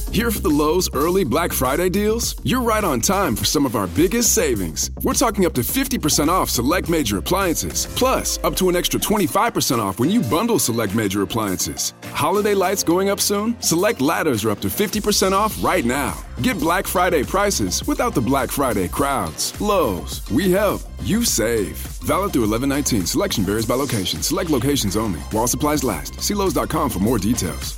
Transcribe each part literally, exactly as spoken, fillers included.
Here for the Lowe's early Black Friday deals? You're right on time for some of our biggest savings. We're talking up to fifty percent off select major appliances, plus up to an extra twenty-five percent off when you bundle select major appliances. Holiday lights going up soon? Select ladders are up to fifty percent off right now. Get Black Friday prices without the Black Friday crowds. Lowe's, we help, you save. Valid through eleven nineteen. Selection varies by location. Select locations only. While supplies last. See Lowe's dot com for more details.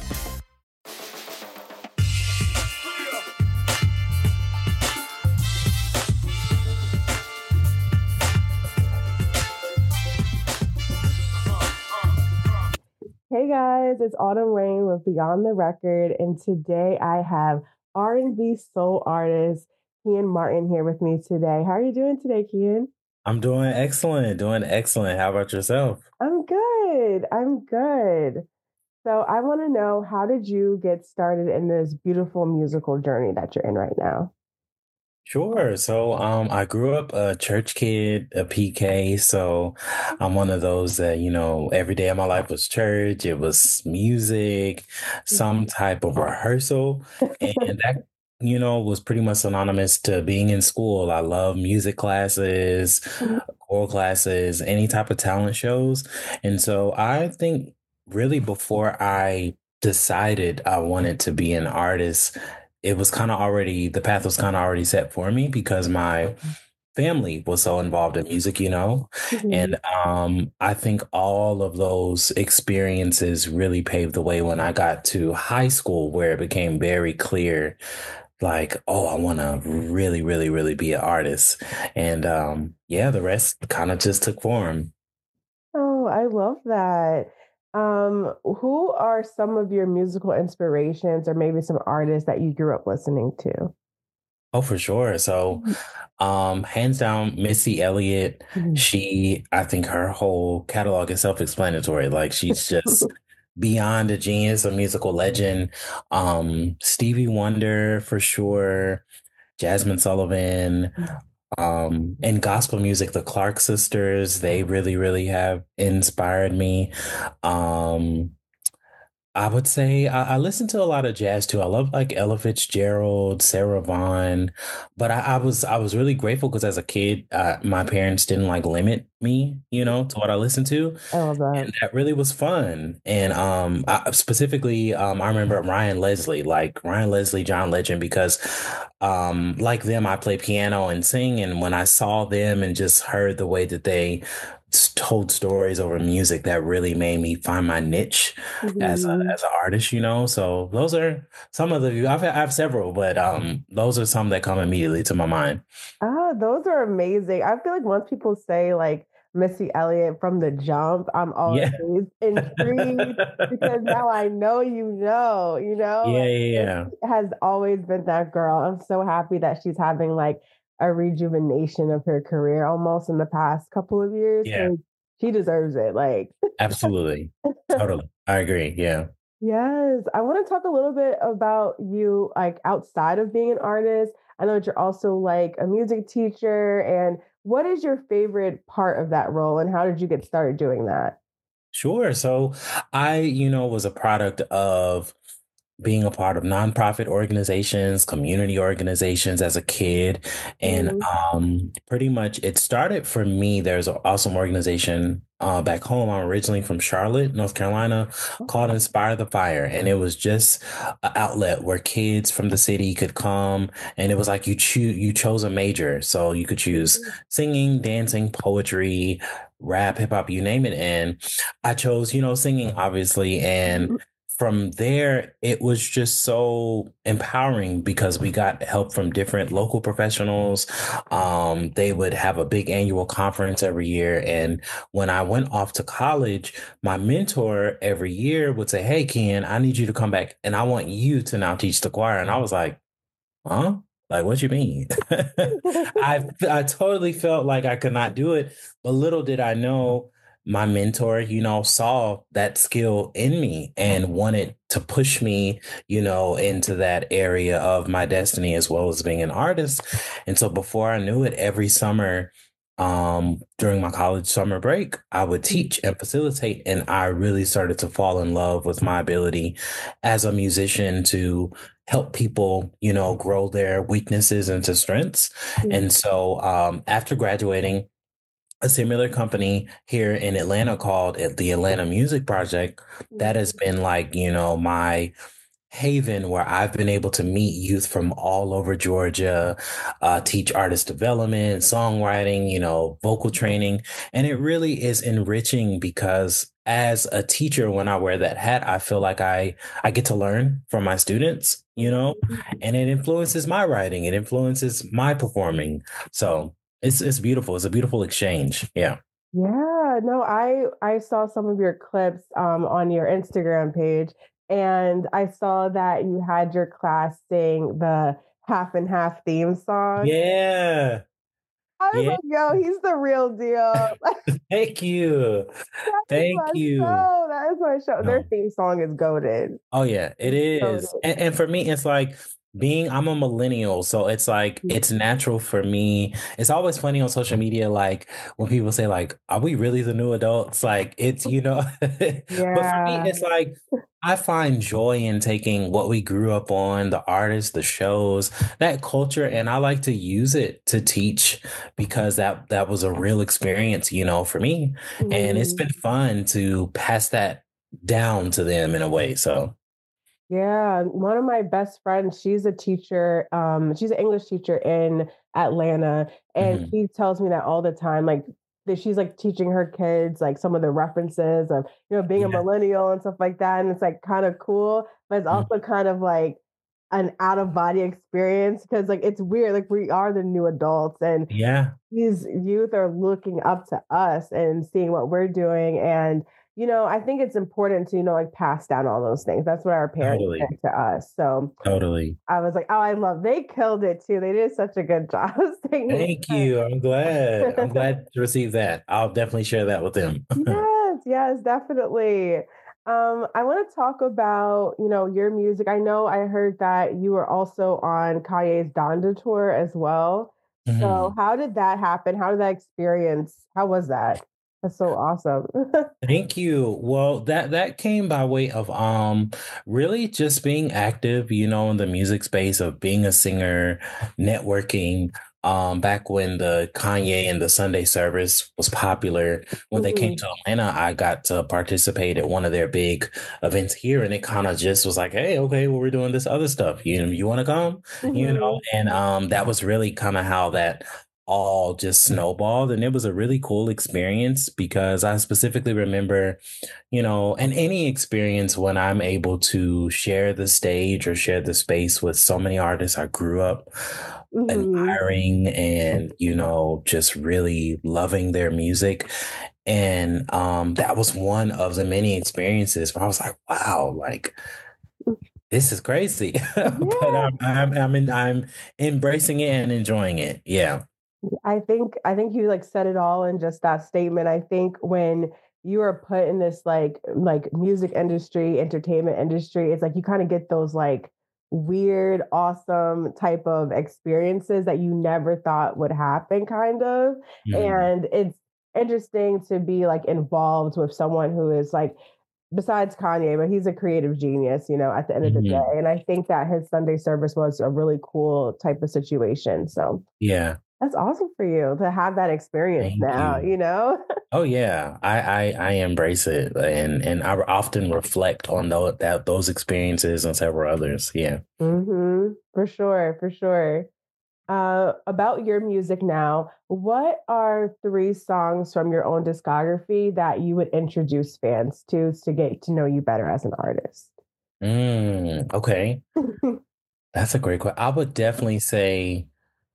Hey guys, it's Autumn Rain with Beyond the Record, and today I have R and B soul artist Kian Martin here with me today. How are you doing today, Kian? I'm doing excellent, doing excellent. How about yourself? I'm good. I'm good. So I want to know, how did you get started in this beautiful musical journey that you're in right now? Sure. So, um, I grew up a church kid, a P K. So I'm one of those that, you know, every day of my life was church. It was music, some type of rehearsal. And that, you know, was pretty much synonymous to being in school. I love music classes, choral classes, any type of talent shows. And so I think really before I decided I wanted to be an artist, it was kind of already, the path was kind of already set for me because my family was so involved in music, you know? Mhm. And um, I think all of those experiences really paved the way when I got to high school, where it became very clear, like, oh, I want to really, really, really be an artist. And um, yeah, the rest kind of just took form. Oh, I love that. Um, who are some of your musical inspirations, or maybe some artists that you grew up listening to? Oh, for sure. So, um, hands down, Missy Elliott, Mhm. she, I think her whole catalog is self-explanatory. Like, she's just beyond a genius, a musical legend. Um, Stevie Wonder, for sure. Jasmine Sullivan, um, and gospel music, the Clark sisters, they really, really have inspired me. Um, I would say I, I listen to a lot of jazz too. I love like Ella Fitzgerald, Sarah Vaughan, but I, I was I was really grateful because as a kid, uh, my parents didn't like limit me, you know, to what I listened to, I love that. and that really was fun. And um, I, specifically, um, I remember Ryan Leslie, like Ryan Leslie, John Legend, because um, like them, I play piano and sing, and when I saw them and just heard the way that they s- told stories over music, that really made me find my niche as a Mhm. as an artist, you know. So those are some of the I've I have several, but um, those are some that come immediately to my mind. Ah, those are amazing. I feel like once people say like Missy Elliott from the jump, I'm always Yeah. intrigued because now I know you know, you know, Yeah, like yeah, yeah. Missy has always been that girl. I'm so happy that she's having like a rejuvenation of her career almost in the past couple of years, Yeah, because she deserves it. Like, absolutely. Totally. I agree. Yeah. yes, I want to talk a little bit about you, like outside of being an artist. I know that you're also like a music teacher. And what is your favorite part of that role, and how did you get started doing that? Sure. So I, you know, was a product of being a part of nonprofit organizations, community organizations as a kid. And Mhm. um, pretty much it started for me. There's an awesome organization uh, back home. I'm originally from Charlotte, North Carolina, called Inspire the Fire. And it was just an outlet where kids from the city could come. And it was like you choose, you chose a major. So you could choose singing, dancing, poetry, rap, hip hop, you name it. And I chose, you know, singing, obviously. And from there, it was just so empowering because we got help from different local professionals. Um, they would have a big annual conference every year. And when I went off to college, my mentor every year would say, "Hey, Ken, I need you to come back and I want you to now teach the choir." And I was like, huh? Like, what you mean? I I totally felt like I could not do it, but little did I know my mentor, you know, saw that skill in me and wanted to push me, you know, into that area of my destiny as well as being an artist. And so before I knew it, every summer, um, during my college summer break, I would teach and facilitate, and I really started to fall in love with my ability as a musician to help people, you know, grow their weaknesses into strengths. And so um, after graduating, a similar company here in Atlanta called it the Atlanta Music Project. That has been like, you know, my haven where I've been able to meet youth from all over Georgia, uh, teach artist development, songwriting, you know, vocal training. And it really is enriching because as a teacher, when I wear that hat, I feel like I, I get to learn from my students, you know, and it influences my writing. It influences my performing. So it's, it's beautiful. It's a beautiful exchange. Yeah. Yeah, no, I I saw some of your clips um, on your Instagram page, and I saw that you had your class sing the half and half theme song. Yeah. I was Yeah. like, yo, he's the real deal. Thank you. That is Thank my you. show. That is my show. Their No. theme song is goaded. Oh yeah, it It's is. goated. And, and for me, it's like being I'm a millennial, so it's like it's natural for me. It's always funny on social media, like when people say, like, are we really the new adults? Like it's, you know, but for me, Yeah. it's like I find joy in taking what we grew up on, the artists, the shows, that culture, and I like to use it to teach because that that was a real experience, you know, for me. And it's Mhm. been fun to pass that down to them in a way. So Yeah, one of my best friends, she's a teacher. Um, she's an English teacher in Atlanta, and mhm. she tells me that all the time. Like that, she's like teaching her kids like some of the references of you know being a Yeah. millennial and stuff like that, and it's like kind of cool, but it's Mhm. also kind of like an out of body experience because like it's weird. Like we are the new adults, and Yeah, these youth are looking up to us and seeing what we're doing. And, you know, I think it's important to, you know, like pass down all those things. That's what our parents totally. did to us. So Totally. I was like, oh, I love, they killed it too. They did such a good job singing. Thank you. I'm glad. I'm glad to receive that. I'll definitely share that with them. Yes, yes, definitely. Um, I want to talk about, you know, your music. I know I heard that you were also on Kanye's Donda tour as well. So Mhm. how did that happen? How did that experience? How was that? That's so awesome. Thank you. Well, that that came by way of um really just being active, you know, in the music space of being a singer, networking. Um, back when the Kanye and the Sunday service was popular, when they came Mhm, to Atlanta, I got to participate at one of their big events here, and it kind of just was like, hey, okay, well, we're doing this other stuff. You you want to come? You know, mhm, and um, that was really kind of how that all just snowballed. And it was a really cool experience because I specifically remember, you know, and any experience when I'm able to share the stage or share the space with so many artists I grew up mhm. admiring and, you know, just really loving their music. And um, that was one of the many experiences where I was like, wow, like this is crazy. But Yeah, I'm I'm I'm in, I'm embracing it and enjoying it. Yeah. I think I think you like said it all in just that statement. I think when you are put in this like like music industry, entertainment industry, it's like you kind of get those like weird, awesome type of experiences that you never thought would happen, kind of. Mhm. And it's interesting to be like involved with someone who is like besides Kanye, but he's a creative genius, you know, at the end of the Mhm. day. And I think that his Sunday service was a really cool type of situation. So Yeah. that's awesome for you to have that experience Thank now, you. you know? Oh yeah, I, I I embrace it, and and I often reflect on those that those experiences and several others. Yeah. Mhm. For sure, for sure. Uh, about your music now, what are three songs from your own discography that you would introduce fans to to get to know you better as an artist? Mm, okay, that's a great question. I would definitely say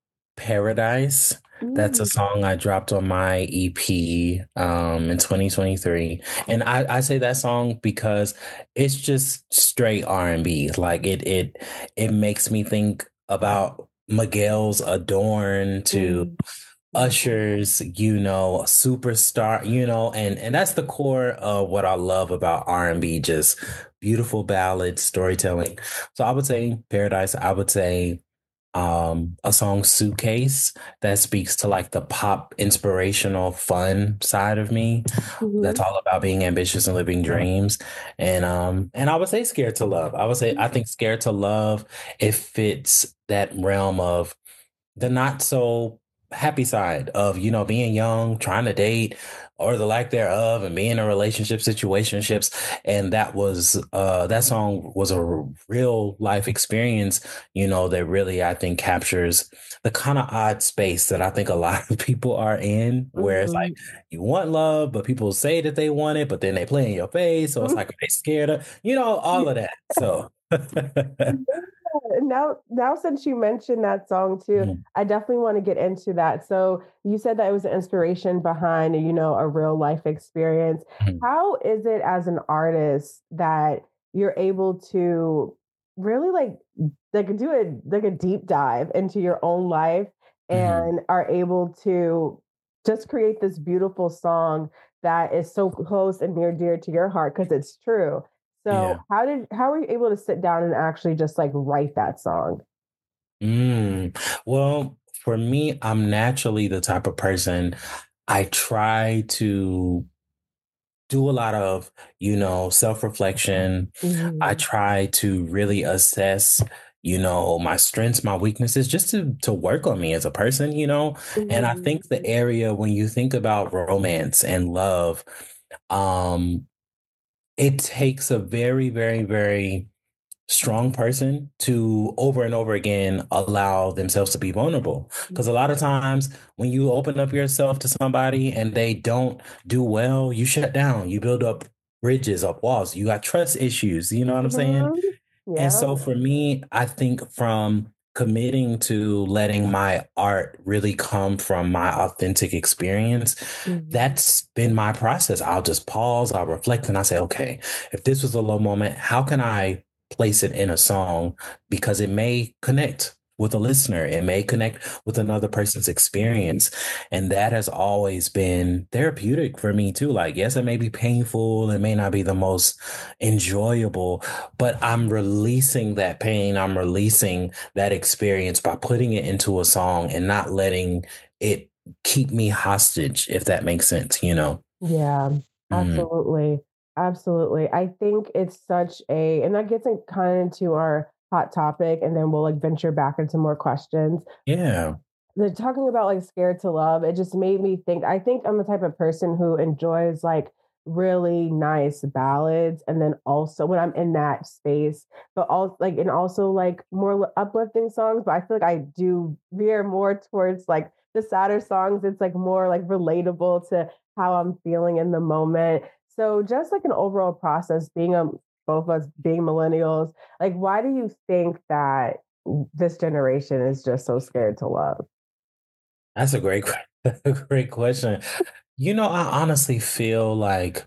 Paradise. That's a Mm, song I dropped on my E P um in twenty twenty-three. And I, I say that song because it's just straight R and B. Like it it it makes me think about Miguel's Adorn to mm, Usher's, you know, superstar, you know, and and that's the core of what I love about R and B, just beautiful ballads, storytelling. So I would say Paradise. I would say um a song Suitcase that speaks to like the pop inspirational fun side of me. That's Mhm. all about being ambitious and living dreams. And um and I would say Scared to Love. I would say I think Scared to Love, it fits that realm of the not so happy side of, you know, being young, trying to date or the lack thereof and being in relationship situationships. And that was uh that song was a real life experience, you know, that really I think captures the kind of odd space that I think a lot of people are in, where it's like Mhm. you want love, but people say that they want it, but then they play in your face. So it's like, are they scared of, you know, all of that. So Yeah, now now since you mentioned that song too, Mhm, I definitely want to get into that. So you said that it was an inspiration behind, you know, a real life experience. mhm, How is it as an artist that you're able to really like like do a like a deep dive into your own life mhm. and are able to just create this beautiful song that is so close and near dear to your heart because it's true. So Yeah. how did how were you able to sit down and actually just like write that song? Mm. Well, for me, I'm naturally the type of person I try to do a lot of, you know, self-reflection. I Mhm. try to really assess, you know, my strengths, my weaknesses, just to to work on me as a person, you know. And I Mhm. think the area when you think about romance and love, um, it takes a very, very, very strong person to over and over again allow themselves to be vulnerable. Because a lot of times when you open up yourself to somebody and they don't do well, you shut down, you build up bridges, up walls, you got trust issues. You know what I'm saying? Mhm. And Yeah. so for me, I think from committing to letting my art really come from my authentic experience, Mhm. that's been my process. I'll just pause, I'll reflect, and I say, okay, if this was a low moment, how can I place it in a song? Because it may connect with a listener, it may connect with another person's experience. And that has always been therapeutic for me too. Like, yes, it may be painful, it may not be the most enjoyable, but I'm releasing that pain. I'm releasing that experience by putting it into a song and not letting it keep me hostage, if that makes sense, you know? Yeah. Mm, Absolutely. Absolutely. I think it's such a and that gets in kind of into our hot topic and then we'll like venture back into more questions. yeah. The talking about like scared to love, it just made me think. I think I'm the type of person who enjoys like really nice ballads and then also when I'm in that space, but also like and also like more uplifting songs. But I feel like I do veer more towards like the sadder songs. It's like more like relatable to how I'm feeling in the moment. So just like an overall process, being a both of us being millennials, like why do you think that this generation is just so scared to love? That's a great, que- great question. You know, I honestly feel like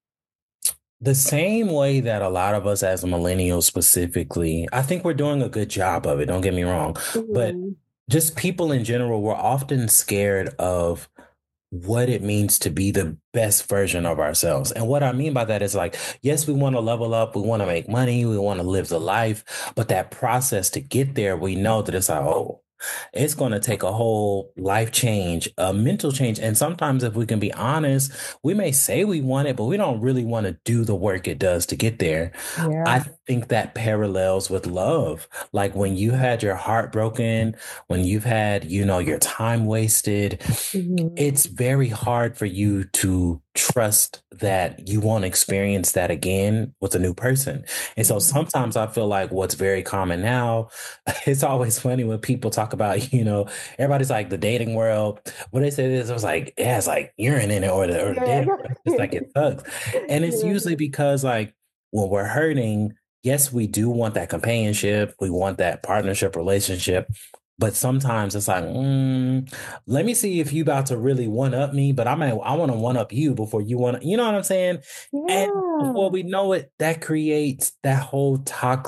the same way that a lot of us as millennials specifically, I think we're doing a good job of it. Don't get me wrong. But Mhm. just people in general, we're often scared of what it means to be the best version of ourselves. And what I mean by that is like, yes, we want to level up, we want to make money, we want to live the life, but that process to get there, we know that it's like, oh, it's going to take a whole life change, a mental change. And sometimes, if we can be honest, we may say we want it, but we don't really want to do the work it does to get there. I Yeah. think that parallels with love. Like when you had your heart broken, when you've had, you know, your time wasted, Mhm. it's very hard for you to trust that you won't experience that again with a new person. And so Mhm. sometimes I feel like what's very common now, it's always funny when people talk about, you know, everybody's like the dating world. When they say this, it was like, yeah, it's like urine in it, or the or the Yeah. dating world. It's like it sucks. And it's Yeah. usually because like when we're hurting, yes, we do want that companionship, we want that partnership relationship. But sometimes it's like, mm, let me see if you about to really one up me, but I might I want to one up you before you want to, you know what I'm saying? And before Yeah. we know it, that creates that whole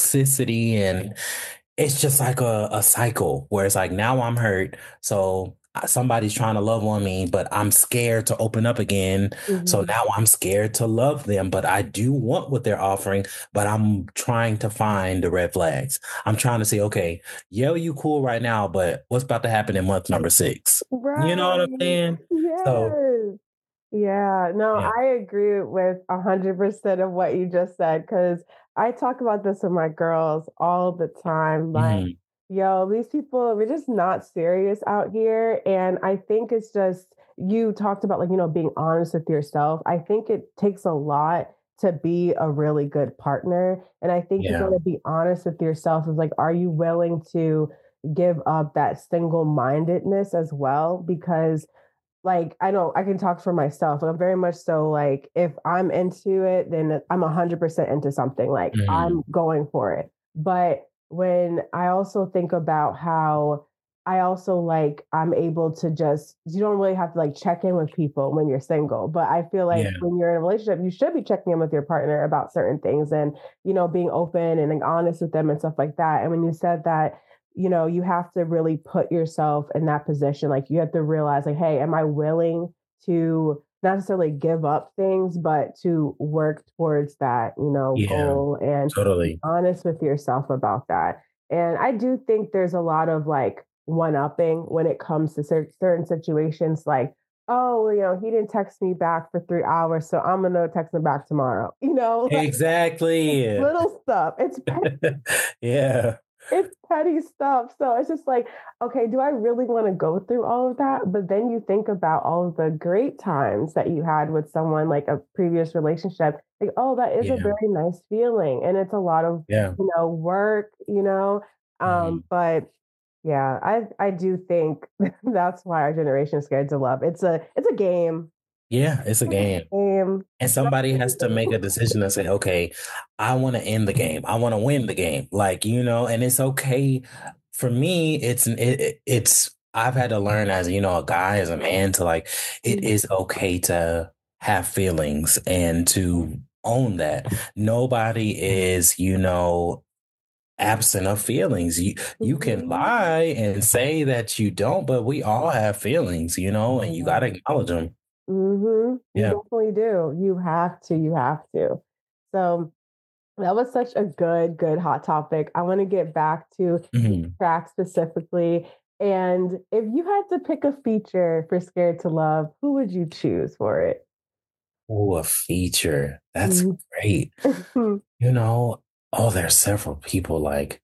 toxicity and it's just like a, a cycle where it's like now I'm hurt. So somebody's trying to love on me, but I'm scared to open up again. So Mhm. now I'm scared to love them, but I do want what they're offering, but I'm trying to find the red flags. I'm trying to say, okay, yeah, you cool right now, but what's about to happen in month number six? You know what I'm Right. saying? So, Yes. Yeah, no, yeah. I agree with one hundred percent of what you just said because I talk about this with my girls all the time. Like, Hmm. yo, these people, we're just not serious out here. And I think it's just, you talked about, like, you know, being honest with yourself. I think it takes a lot to be a really good partner. And I think you got Yeah. to be honest with yourself of like, are you willing to give up that single mindedness as well? Because like I know I can talk for myself. I'm very much so like if I'm into it, then I'm one hundred percent into something. Like Hmm. I'm going for it. But when I also think about how I also like I'm able to just you don't really have to like check in with people when you're single. But I feel like Yeah. when you're in a relationship, you should be checking in with your partner about certain things and you know being open and like, honest with them and stuff like that. And when you said that you know, you have to really put yourself in that position. Like you have to realize, like, hey, am I willing to not necessarily give up things, but to work towards that, you know, Yeah. goal and be Totally. honest with yourself about that. And I do think there's a lot of like one upping when it comes to cer- certain situations, like, oh, you know, he didn't text me back for three hours, so I'm gonna text him back tomorrow. You know, like Exactly. little stuff. It's Yeah. it's petty stuff. So it's just like, okay, do I really want to go through all of that? But then you think about all of the great times that you had with someone like a previous relationship. Like, oh, that is a Yeah. very nice feeling. And it's a lot of, Yeah. you know, work, you know. Um, Mhm. but yeah, I I do think that's why our generation is scared to love. It's a it's a game. Yeah. It's a It's game. a game. And But somebody has to make a decision and say, okay, I want to end the game. I want to win the game. Like, you know, and it's okay. For me, it's, it, it- it's, I've had to learn as, you know, a guy, as a man to like, it is okay to have feelings and to own that. Nobody is, you know, absent of feelings. You, you can Mhm. lie and say that you don't, but we all have feelings, you know, and you got Yeah. to acknowledge them. Mhm. You Yeah. definitely do. You have to, you have to. So that was such a good, good hot topic. I want to get back to the Mhm. track specifically. And if you had to pick a feature for Scared to Love, who would you choose for it? Oh, a feature. That's Mhm. great. You know, oh, there's several people. Like,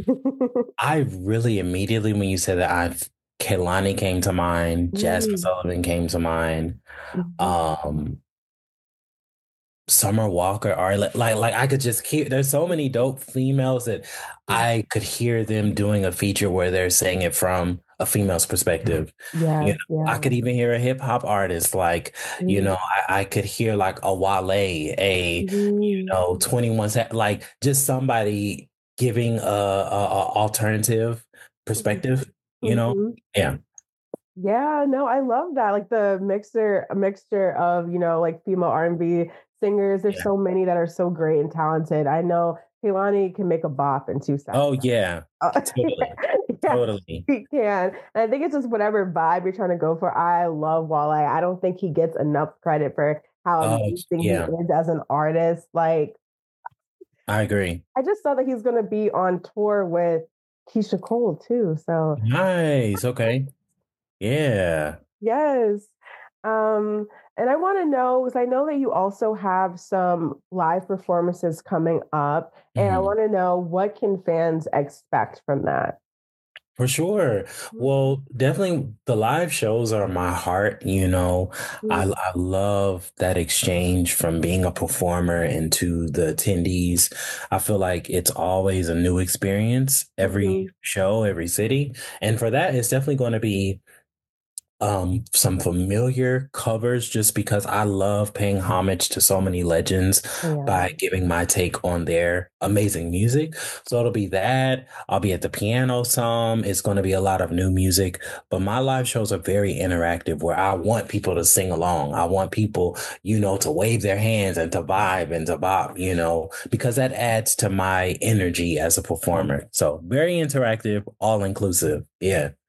I really immediately, when you said that, I've Kehlani came to mind, Jasmine Mm, Sullivan came to mind, mhm, um, Summer Walker, or like, like, like I could just hear. There's so many dope females that mm. I could hear them doing a feature where they're saying it from a female's perspective. You Yes, know, I yeah. could even hear a hip hop artist like, you Mm, know, I, I could hear like a Wale, a mhm, know, twenty-one Sa- like just somebody giving a, a, a alternative mhm, perspective, you know? mhm. Yeah. Yeah, no, I love that. Like the mixer, a mixture of, you know, like female R and B singers. There's Yeah. so many that are so great and talented. I know Kehlani can make a bop in two seconds. Oh yeah. Uh, Totally. yeah, Totally. he can. And I think it's just whatever vibe you're trying to go for. I love Wale. I don't think he gets enough credit for how Oh amazing he yeah. is as an artist. Like, I agree. I just saw that he's going to be on tour with Keisha Cole too. So Nice. Okay. Yeah. yes. Um, and I want to know because I know that you also have some live performances coming up, and I Mhm. want to know what can fans expect from that. For sure. Well, definitely the live shows are my heart, you know. I Mhm, I love that exchange from being a performer into the attendees. I feel like it's always a new experience every mhm, show, every city. And for that, it's definitely going to be um some familiar covers just because I love paying homage to so many legends yeah. by giving my take on their amazing music. So it'll be that. I'll be at the piano some. It's going to be a lot of new music, but my live shows are very interactive where I want people to sing along. I want people, you know, to wave their hands and to vibe and to bop, you know, because that adds to my energy as a performer. So very interactive, all inclusive. Yeah.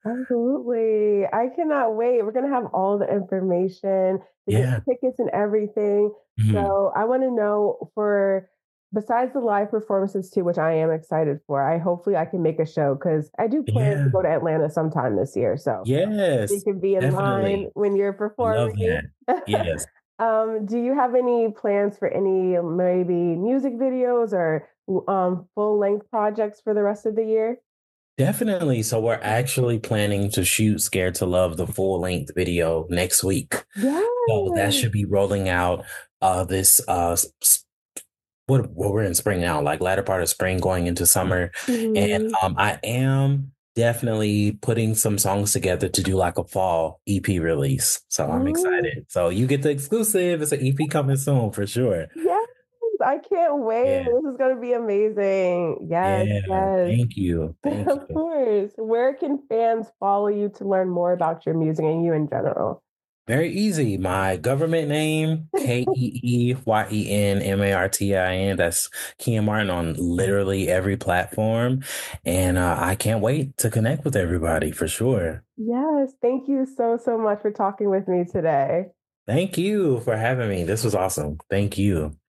Absolutely. I cannot wait. We're going to have all the information to get Yeah. tickets and everything. Mhm. So I want to know for besides the live performances too, which I am excited for. I hopefully I can make a show because I do plan to Yeah. go to Atlanta sometime this year. So we Yes. can be in line Definitely. when you're Love performing. that. Yes. um, do you have any plans for any maybe music videos or um, full length projects for the rest of the year? Definitely. So we're actually planning to shoot Scared to Love, the full length video, next week. So that Yes. should be rolling out uh this uh s- s- what well, we're in spring now, like latter part of spring going into summer. And Mhm. um I am definitely putting some songs together to do like a fall E P release. So I'm Oh, excited. So you get the exclusive. It's an E P coming soon for sure. yes. I can't wait. Yeah. This is going to be amazing. Yes, Yeah. yes. Thank you. Thank Of you. course. Where can fans follow you to learn more about your music and you in general? Very easy. My government name, K E E Y E N M A R T I N. That's Kian Martin on literally every platform. And uh, I can't wait to connect with everybody for sure. Yes. Thank you so, so much for talking with me today. Thank you for having me. This was awesome. Thank you.